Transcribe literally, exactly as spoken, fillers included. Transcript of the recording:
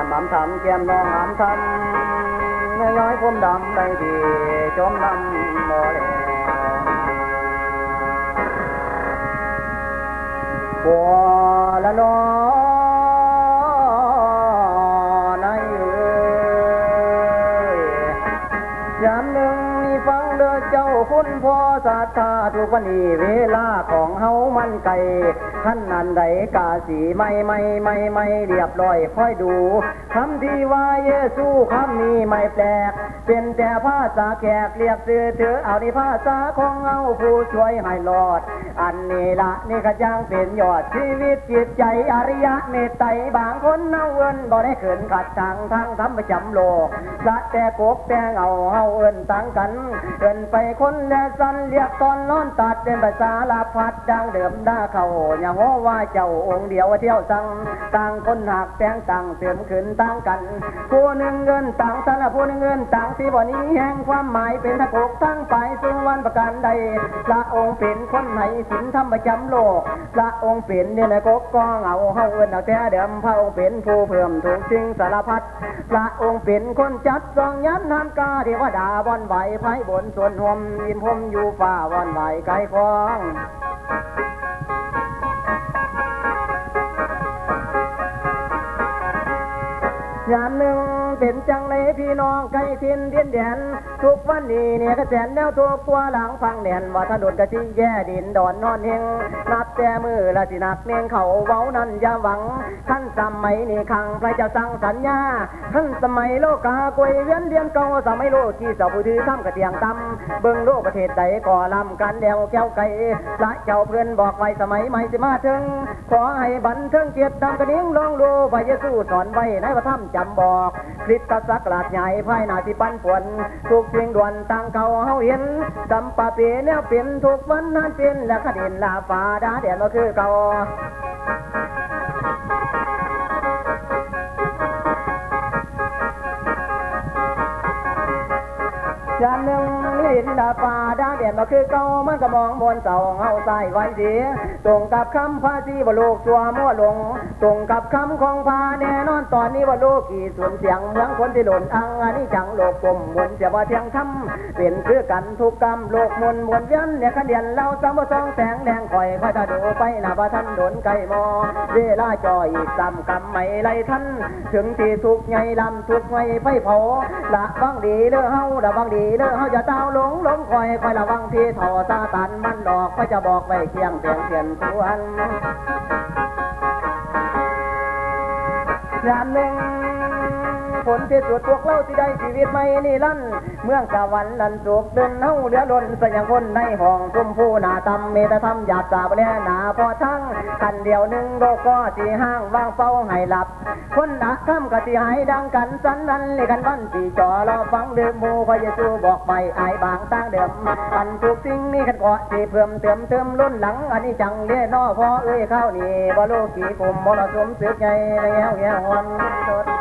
มหำทำเกียมน้องหำทำน้อยผมดำได้ดีจมน้ำบ่แลบัวละนอนายเอ๋ยยามหนึ่งนี่ฟังเด้อเจ้าคุณพ่อศรัทธาทุกวันนี้เวลาของเฮามันไกลขั้นนันใดกาสีไม่ไม่ไม่ไม่เรียบร้อยค่อยดูคำที่ว่าเยซูคำนี้ไม่แปลกเป็นแต่ภาษาแขกเรียกซื้อถือเอาในภาษาของเฮาผู้ช่วยให้รอดอันนี้ละนี่ขยังเป็นยอดชีวิตจิตใจอริยะเมตไตรบางคนเน่าเอินบ่ได้เขินขัดทางทางทำประจำโลกละแต่กบแต่เงาเฮาเอินต่างกันเอินไปคนและสันเรียกตอนนอนตัดเป็นภาษาลาพัดดังเดิมด่าเขาอย่าโง่ว่าเจ้าองค์เดียวเที่ยวสั่งต่างคนหักแตงต่างเสื่อมขึ้นต่างกันผู้หนึ่งเงินต่างสารผู้หนึ่งเงินต่างที่บ่นี้แห่งความหมายเป็นทะกทั้งไปสู่วันประการใดพระองค์เป็นคนไหนศีลธรรมประจำโลกพระองค์เป็นเนี่ยนะกบก็เงาเฮาเอิ้นเอาแต่เดิมพระองค์เป็นผู้เพิ่มถูกสิ่งสารพัดพระองค์เป็นคนจัดทรงยันหันกาเทวดาบอนไหวไพ่บนส่วนห่มยินพรมอยู่ฟ้าวอนไหวไกลคองยามหนึ่งเป็นจังเลยพี่น้องไกลทินเดียนแดนทุกวันนี้เนี่ยกระแสนแนวทุกตัวหลังฟังแดนว่าถนนกะที่แย่ดินดอนนอนเฮงนับแต่มือละสินักเนียงเขาเว้านั่นอย่าหวังขั้นสมัยนี่ขังพระเจ้าสั่งสัญญาขั้นสมัยโลกากวยเวียนเดียนเก่าสมัยโลกที่เสาผู้ถือข้ามกระเตียงตำเบิ่งโลกประเทศใดก่อลำกันเดวแก้วไก่พระเจ้าเพื่อนบอกไว้สมัยใหม่สิมาถึงขอให้บันเทิงเกียรติดำกระเดียงลองดูพระเยซูสอนไว้ในพระธรรมจำบอกคริสตศักราชใหญ่ภายนาที่ปันป่วนทุกสิ่งด่วนต่างเขาเฮาเห็นดำปะเปียเนี่ยเปลี่ยนทุกวันนั้นเป็นและขดินลาฟ้าดาเดียนก็คือเก่ายามหนึ่งนี่ดินดาป่าดาเดียนก็คือเก่ามันก็มองบนเสาเฮาใส่ไว้เสียตรงกับคำพาสีบ่โลกตัวมั่วลงตรงกับคำของพาแน่นอนตอนนี้ว่าโลกกี่ส่วนเสียงเมืองคนที่หล่นอังอันนี้จังโลกกลมมนเสียว่าเทียงทำเป็นคือกันทุกกรรมโลกมนมวนเวียนเนี่ยขันเดียนเราสามบ่ต้องแสงแดงคอยคอยถ้าดูไปหน้าบ่ทันโดนไก่มอเวลาจอยอีกซ้ำกรรมไม่ไรทันถึงที่ทุกไงลำทุกไงไฟเผาละบังดีเด้อเฮาละบังดีเด้อเฮาอย่าต้าวหลงหลงคอยคอยระวังที่ท่อซาตันมันหลอกก็จะบอกไว้เคียงเพียงเพียนควรยามหนึ่งผลที่สุดพวกเราที่ได้ชีวิตไม่นี่ลั่นเมืองสวรรค์ลันสุกเดินเฮาเดือดร้อนสยังคนในห้องชมพูหนาตำเมตธรรมหยาบสาบแน่หนาพอทั้งกันเดียวหนึ่งโลกก็สีห้างวางเฝ้าให้หลับคนหนักข้ามกะสีหายดังกันสันนันเลยกันวันสีจอเราฟังเดิมมูพระเยซูบอกไปอายบางตั้งเดิมอันทุกสิ่งนี้กันเกาะสีเพิ่มเติมเติมล้นหลังอันนี้จังเลี้ยนอพอเอ้ยข้าวนี่บ่โลกีกลุ่มบ่ละสมสึกไงแล้วแง่วัน